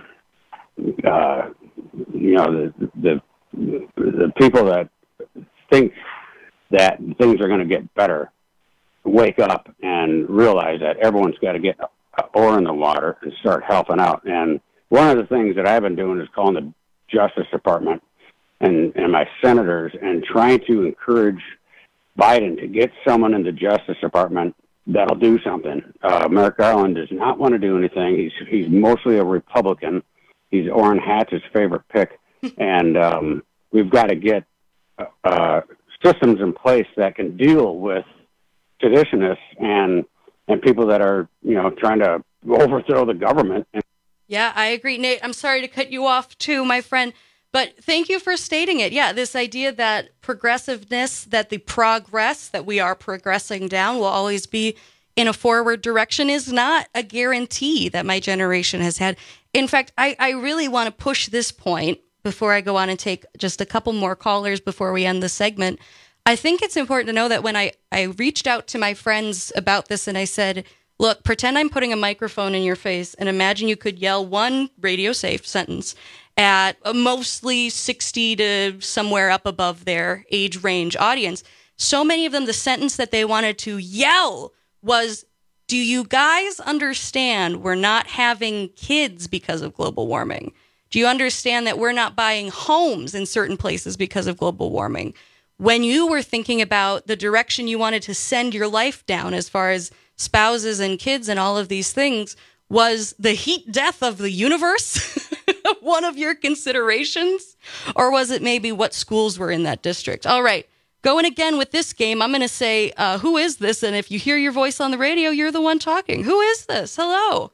people that think that things are going to get better wake up and realize that everyone's got to get an oar in the water and start helping out. And one of the things that I've been doing is calling the Justice Department and my senators and trying to encourage Biden to get someone in the Justice Department that'll do something. Merrick Garland does not want to do anything. He's mostly a Republican. He's Orrin Hatch's favorite pick. And we've got to get systems in place that can deal with seditionists and people that are, trying to overthrow the government. Yeah, I agree, Nate. I'm sorry to cut you off too, my friend, but thank you for stating it. Yeah, this idea that progressiveness, that the progress that we are progressing down will always be in a forward direction is not a guarantee that my generation has had. In fact, I really want to push this point before I go on and take just a couple more callers before we end the segment. I think it's important to know that when I reached out to my friends about this and I said, look, pretend I'm putting a microphone in your face and imagine you could yell one radio safe sentence at a mostly 60 to somewhere up above their age range audience. So many of them, the sentence that they wanted to yell was, do you guys understand we're not having kids because of global warming? Do you understand that we're not buying homes in certain places because of global warming? When you were thinking about the direction you wanted to send your life down as far as spouses and kids and all of these things, was the heat death of the universe one of your considerations? Or was it maybe what schools were in that district? All right, going again with this game, I'm going to say, who is this? And if you hear your voice on the radio, you're the one talking. Who is this? Hello.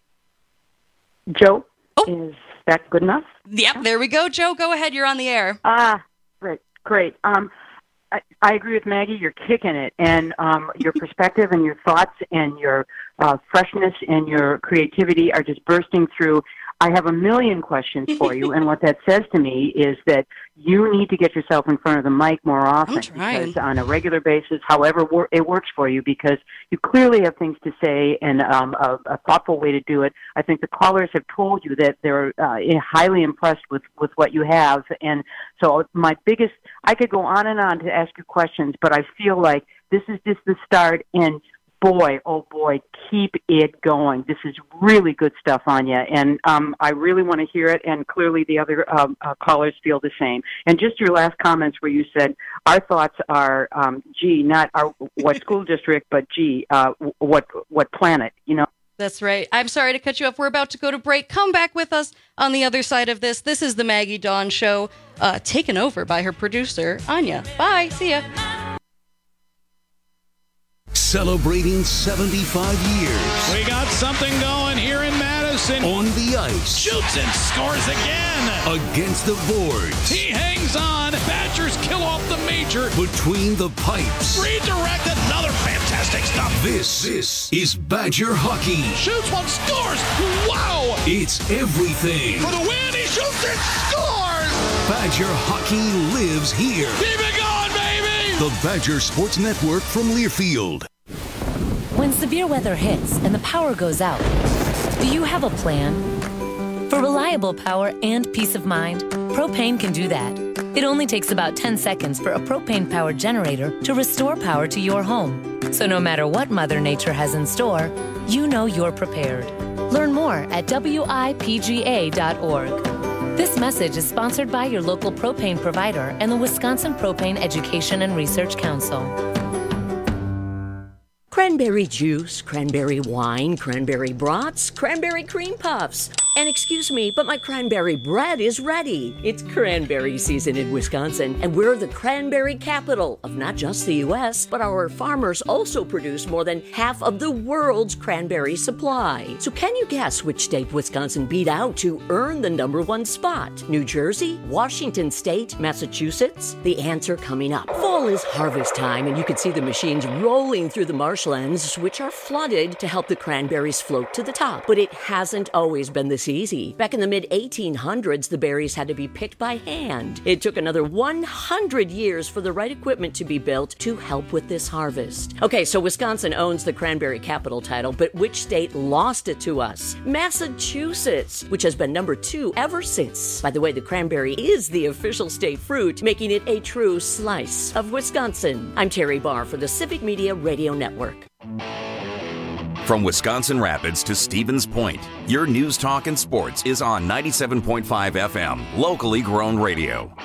Joe. Oh. Is that good enough? Yep, there we go, Joe. Go ahead. You're on the air. Great. I agree with Maggie. You're kicking it, and your perspective and your thoughts and your freshness and your creativity are just bursting through. I have a million questions for you, and what that says to me is that you need to get yourself in front of the mic more often, because on a regular basis, however it works for you, because you clearly have things to say and a thoughtful way to do it. I think the callers have told you that they're highly impressed with what you have, and so I could go on and on to ask you questions, but I feel like this is just the start, and boy, oh boy, keep it going. This is really good stuff, Anya, and I really want to hear it, and clearly the other callers feel the same. And just your last comments where you said, our thoughts are, not what school district, but what planet, That's right. I'm sorry to cut you off. We're about to go to break. Come back with us on the other side of this. This is the Maggie Dawn Show, taken over by her producer, Anya. Bye. See ya. Celebrating 75 years. We got something going here in Madison. On the ice. Shoots and scores again. Against the boards. He hangs on. Badgers kill off the major. Between the pipes. Redirect, another fantastic stop. This is Badger hockey. Shoots one, scores. Wow. It's everything. For the win, he shoots and scores. Badger hockey lives here. Keep it going, baby. The Badger Sports Network from Learfield. When severe weather hits and the power goes out, do you have a plan? For reliable power and peace of mind, Propane can do that. It only takes about 10 seconds for a propane-powered generator to restore power to your home. So no matter what Mother Nature has in store, you know you're prepared. Learn more at WIPGA.org. This message is sponsored by your local propane provider and the Wisconsin Propane Education and Research Council. Cranberry juice, cranberry wine, cranberry brats, cranberry cream puffs. And excuse me, but my cranberry bread is ready. It's cranberry season in Wisconsin, and we're the cranberry capital of not just the U.S., but our farmers also produce more than half of the world's cranberry supply. So can you guess which state Wisconsin beat out to earn the number one spot? New Jersey, Washington State, Massachusetts? The answer coming up. Fall is harvest time, and you can see the machines rolling through the marshlands, which are flooded to help the cranberries float to the top. But it hasn't always been this easy. Back in the mid-1800s, the berries had to be picked by hand. It took another 100 years for the right equipment to be built to help with this harvest. Okay, so Wisconsin owns the cranberry capital title, but which state lost it to us? Massachusetts, which has been number 2 ever since. By the way, the cranberry is the official state fruit, making it a true slice of Wisconsin. I'm Terry Barr for the Civic Media Radio Network. From Wisconsin Rapids to Stevens Point, your news, talk, and sports is on 97.5 FM, locally grown radio.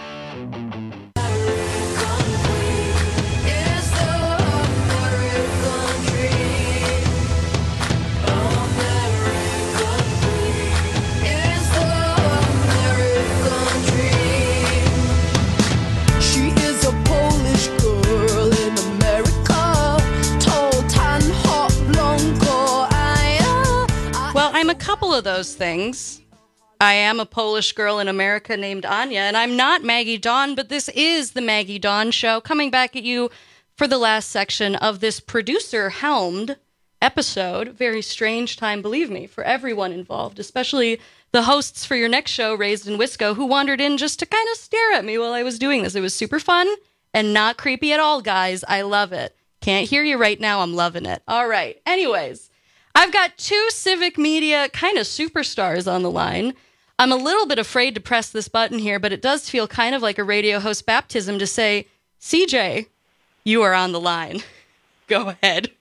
I'm a couple of those things. I am a Polish girl in America named Anya, and I'm not Maggie Dawn, but this is the Maggie Dawn Show, coming back at you for the last section of this producer-helmed episode. Very strange time, believe me, for everyone involved, especially the hosts for your next show, Raised in Wisco, who wandered in just to kind of stare at me while I was doing this. It was super fun and not creepy at all, guys. I love it. Can't hear you right now. I'm loving it. All right. Anyways, I've got 2 Civic Media kind of superstars on the line. I'm a little bit afraid to press this button here, but it does feel kind of like a radio host baptism to say, CJ, you are on the line. Go ahead.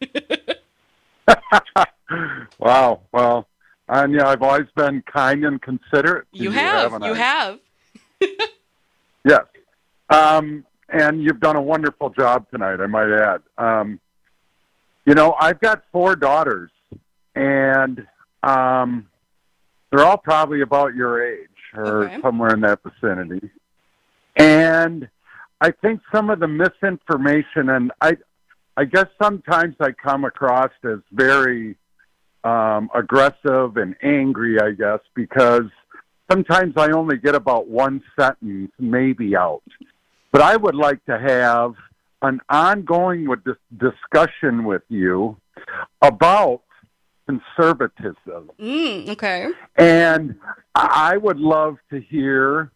Wow. Well, Anya, I've always been kind and considerate. You have. Yes. And you've done a wonderful job tonight, I might add. I've got 4 daughters. And they're all probably about your age or somewhere in that vicinity. And I think some of the misinformation, and I guess sometimes I come across as very aggressive and angry, I guess, because sometimes I only get about one sentence maybe out. But I would like to have an ongoing discussion with you about conservatism. Okay. And I would love to hear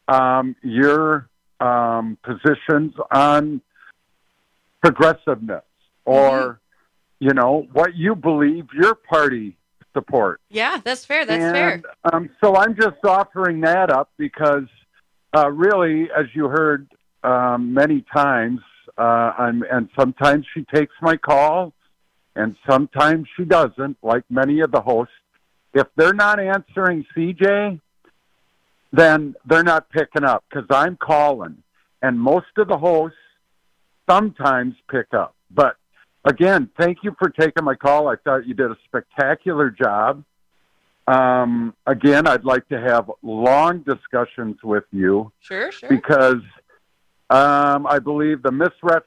your positions on progressiveness or, what you believe your party supports. Yeah, that's fair. That's fair. So I'm just offering that up because really, as you heard many times, and sometimes she takes my call, and sometimes she doesn't, like many of the hosts. If they're not answering CJ, then they're not picking up because I'm calling. And most of the hosts sometimes pick up. But, again, thank you for taking my call. I thought you did a spectacular job. Again, I'd like to have long discussions with you. Sure. Because I believe the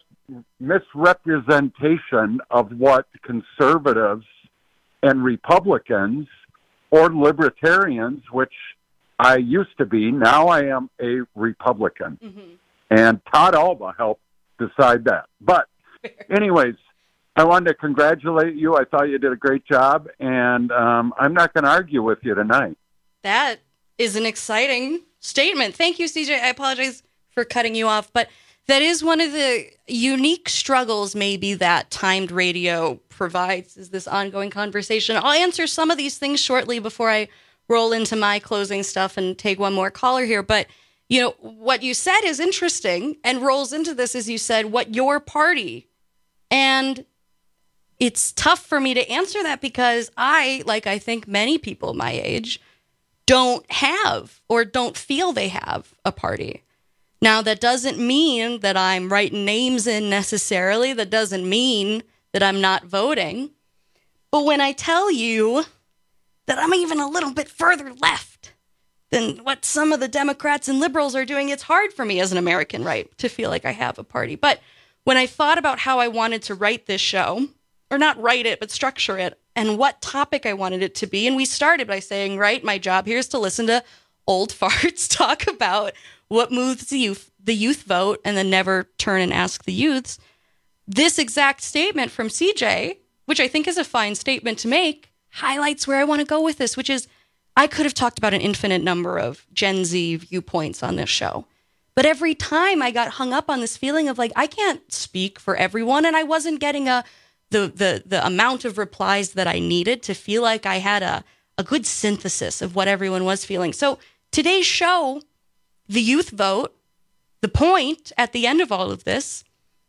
misrepresentation of what conservatives and Republicans or libertarians, which I used to be, now I am a Republican. And Todd Alba helped decide that. But anyways, I wanted to congratulate you. I thought you did a great job, and I'm not going to argue with you tonight. That is an exciting statement. Thank you, CJ. I apologize for cutting you off, but that is one of the unique struggles maybe that timed radio provides, is this ongoing conversation. I'll answer some of these things shortly before I roll into my closing stuff and take one more caller here. But, what you said is interesting and rolls into this, as you said, what your party. And it's tough for me to answer that because I think many people my age, don't have or don't feel they have a party. Now, that doesn't mean that I'm writing names in necessarily. That doesn't mean that I'm not voting. But when I tell you that I'm even a little bit further left than what some of the Democrats and liberals are doing. It's hard for me as an American, right, to feel like I have a party. But when I thought about how I wanted to write this show, or not write it, but structure it, and what topic I wanted it to be, and we started by saying, right, my job here is to listen to old farts talk about what moves the youth vote, and then never turn and ask the youths. This exact statement from CJ, which I think is a fine statement to make, highlights where I want to go with this, which is I could have talked about an infinite number of Gen Z viewpoints on this show. But every time I got hung up on this feeling of like, I can't speak for everyone, and I wasn't getting the amount of replies that I needed to feel like I had a good synthesis of what everyone was feeling. So today's show, the youth vote, the point at the end of all of this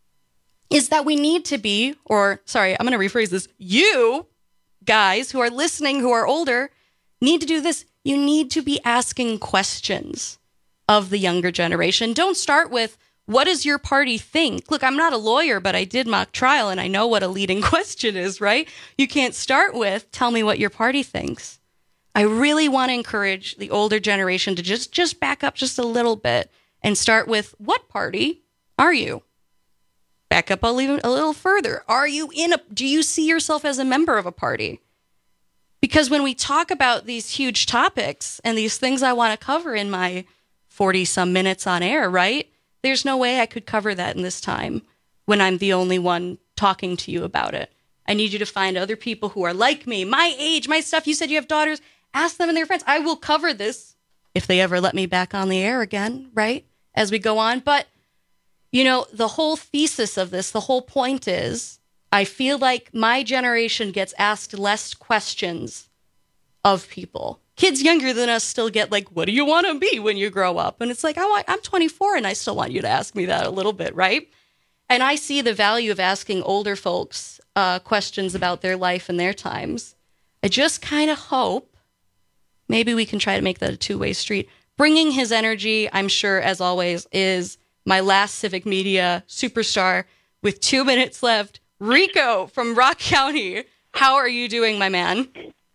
is that we need to be, or sorry, I'm going to rephrase this. You guys who are listening, who are older, need to do this. You need to be asking questions of the younger generation. Don't start with, what does your party think? Look, I'm not a lawyer, but I did mock trial and I know what a leading question is, right? You can't start with, tell me what your party thinks. I really want to encourage the older generation to just back up just a little bit and start with, what party are you? Back up a little further. Do you see yourself as a member of a party? Because when we talk about these huge topics and these things I want to cover in my 40-some minutes on air, right? There's no way I could cover that in this time when I'm the only one talking to you about it. I need you to find other people who are like me, my age, my stuff. You said you have daughters. Ask them and their friends. I will cover this if they ever let me back on the air again, right? As we go on. But, you know, the whole thesis of this, the whole point is, I feel like my generation gets asked less questions of people. Kids younger than us still get like, what do you want to be when you grow up? And it's like, I'm 24 and I still want you to ask me that a little bit, right? And I see the value of asking older folks questions about their life and their times. I just kind of hope maybe we can try to make that a two-way street. Bringing his energy, I'm sure, as always, is my last civic media superstar with 2 minutes left. Rico from Rock County. How are you doing, my man?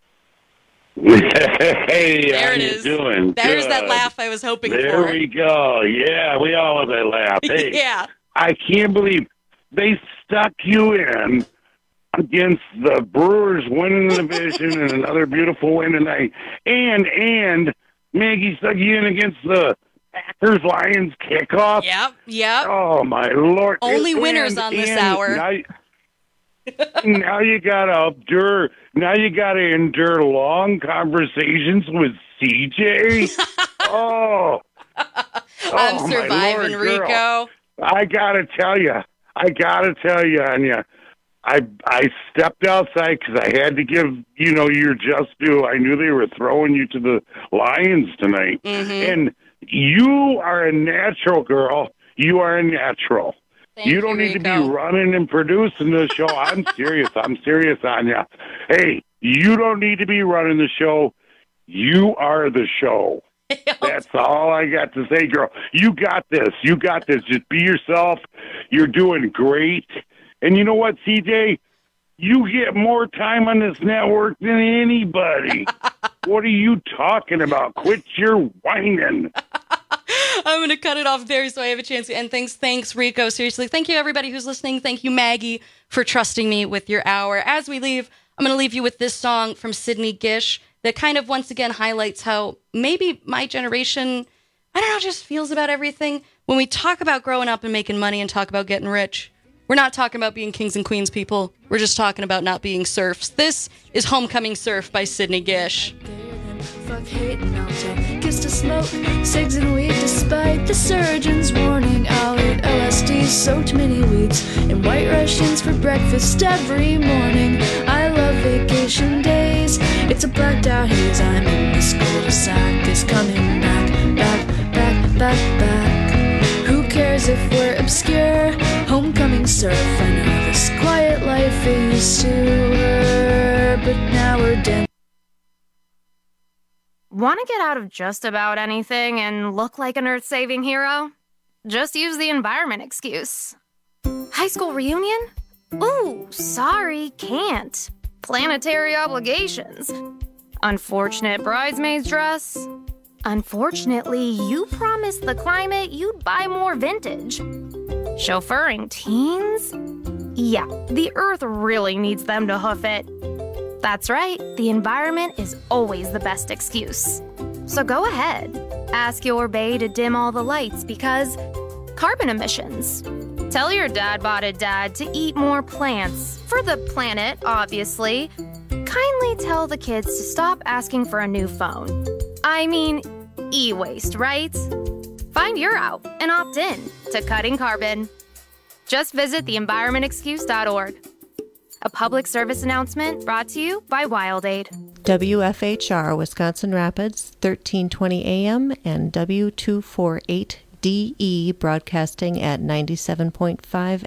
Hey, there how it you is. doing? There's Good. that laugh I was hoping for. There we go. Yeah, we all have that laugh. Hey, yeah. I can't believe they stuck you in against the Brewers winning the division and another beautiful win tonight. And Maggie stuck you in against the Packers-Lions kickoff. Yep. Oh, my Lord. Only winners on this hour. Now you gotta endure long conversations with CJ. I'm surviving, Lord, Rico. girl. I gotta tell you, Anya. I stepped outside because I had to give your just due. I knew they were throwing you to the Lions tonight, and you are a natural, girl. You are a natural. You don't need to be running and producing the show. I'm serious. I'm serious, Anya. Hey, you don't need to be running the show. You are the show. That's all I got to say, girl. You got this. You got this. Just be yourself. You're doing great. And you know what, CJ? You get more time on this network than anybody. What are you talking about? Quit your whining. I'm going to cut it off there so I have a chance to end things. Thanks, Rico. Seriously, thank you, everybody who's listening. Thank you, Maggie, for trusting me with your hour. As we leave, I'm going to leave you with this song from Sidney Gish that kind of once again highlights how maybe my generation, I don't know, just feels about everything. When we talk about growing up and making money and talk about getting rich, we're not talking about being kings and queens, people. We're just talking about not being serfs. This is Homecoming Surf by Sidney Gish. Fuck hate and I'll take kiss to smoke cigs and weed despite the surgeon's warning. I'll eat LSD soaked mini wheats and white Russians for breakfast every morning. I love vacation days. It's a blacked out haze. I'm in this cul-de-sac. This coming back. Who cares if we're obscure? Homecoming surf. I know this quiet life it used to her, but now we're dead. Want to get out of just about anything and look like an earth-saving hero? Just use the environment excuse. High school reunion? Ooh, sorry, can't. Planetary obligations. Unfortunate bridesmaid's dress. Unfortunately, you promised the climate you'd buy more vintage. Chauffeuring teens? Yeah, the earth really needs them to hoof it. That's right, the environment is always the best excuse. So go ahead, ask your bae to dim all the lights because carbon emissions. Tell your dad-botted dad to eat more plants, for the planet, obviously. Kindly tell the kids to stop asking for a new phone. I mean, e-waste, right? Find your out and opt in to cutting carbon. Just visit theenvironmentexcuse.org. A public service announcement brought to you by WildAid. WFHR, Wisconsin Rapids, 1320 AM and W248DE, broadcasting at 97.5